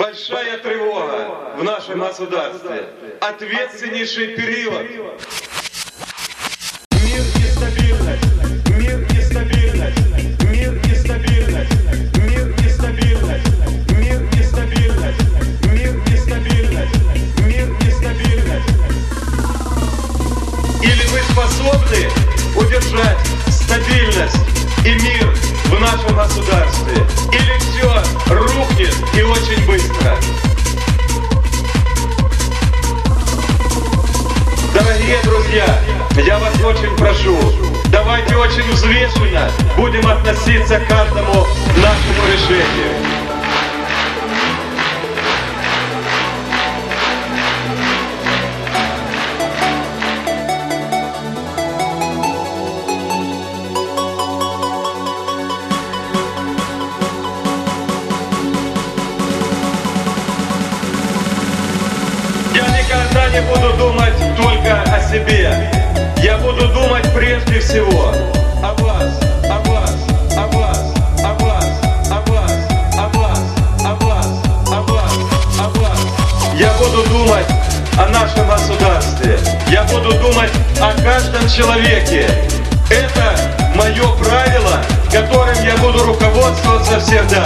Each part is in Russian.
Большая тревога в нашем государстве. Ответственнейший период. Мир нестабильность, мир нестабильность, мир нестабильность, мир нестабильность, мир нестабильность, мир нестабильность, мир нестабильность. Или вы способны удержать стабильность и мир в нашем государстве, или все рухнет и очень быстро. Дорогие друзья, я вас очень прошу, давайте очень взвешенно будем относиться к каждому нашему решению. Я не буду думать только о себе. Я буду думать прежде всего о вас, о вас, о вас, о вас, о вас, о вас, о вас, о вас, о вас. Я буду думать о нашем государстве. Я буду думать о каждом человеке. Это мое правило, которым я буду руководствоваться всегда.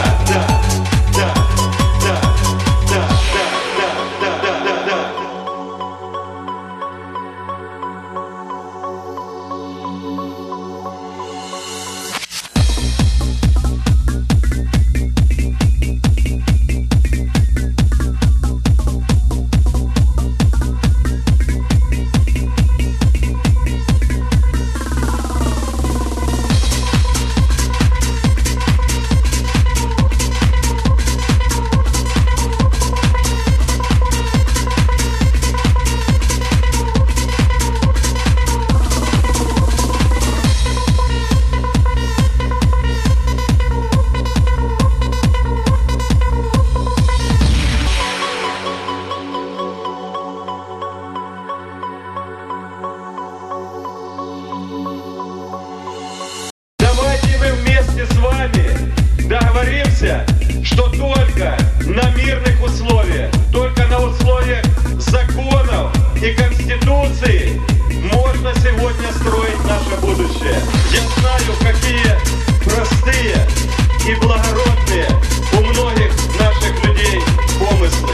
С вами договоримся, что только на мирных условиях, только на условиях законов и Конституции можно сегодня строить наше будущее. Я знаю, какие простые и благородные у многих наших людей помыслы.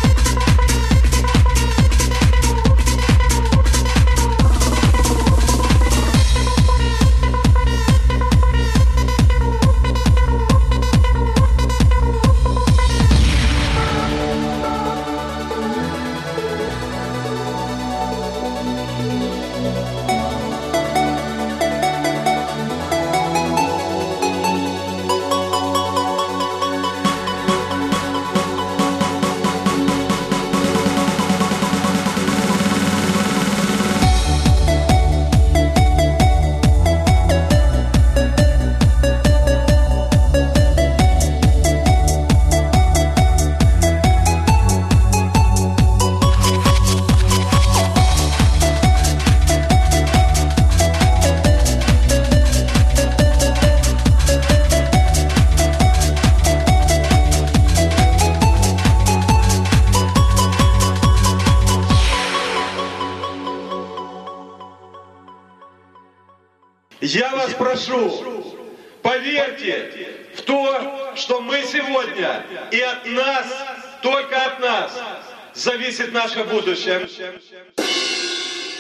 Я вас прошу, поверьте в то, что мы сегодня и от нас, только от нас, зависит наше будущее.